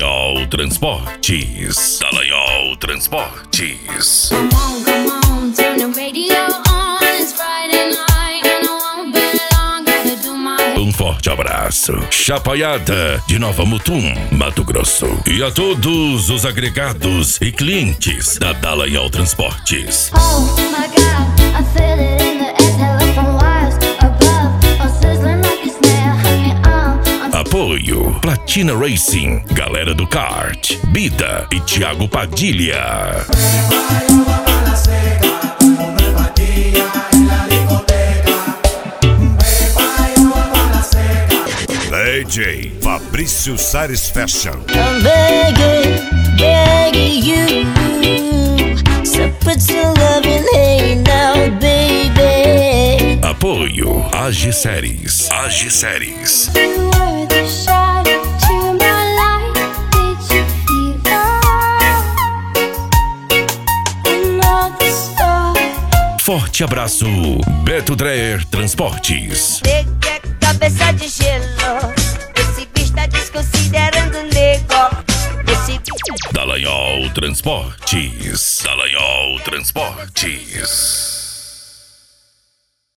Dallagnol Transportes. Dallagnol Transportes. Come on, turn the radio on. It's Friday night and I won't be long. Gotta do my... Um forte abraço, Chapaiada de Nova Mutum, Mato Grosso. E a todos os agregados e clientes da Dallagnol Transportes. Oh my God, I feel it in the air. Telephone wires above, all sizzling like a snare. Honey, Apoio Platina Racing, Galera do Kart, Bida e Thiago Padilha. DJ Fabrício Sares Fashion. I'm begging you, so put some love in hey now, baby. Apoio AG Séries. AG Séries. you were the shadow to my light. Did you feel another star? Forte abraço, Beto Dreher Transportes. Nega, cabeça de gelo, esse bicho tá desconsiderando o nego. Dallagnol Transportes. Dallagnol Transportes.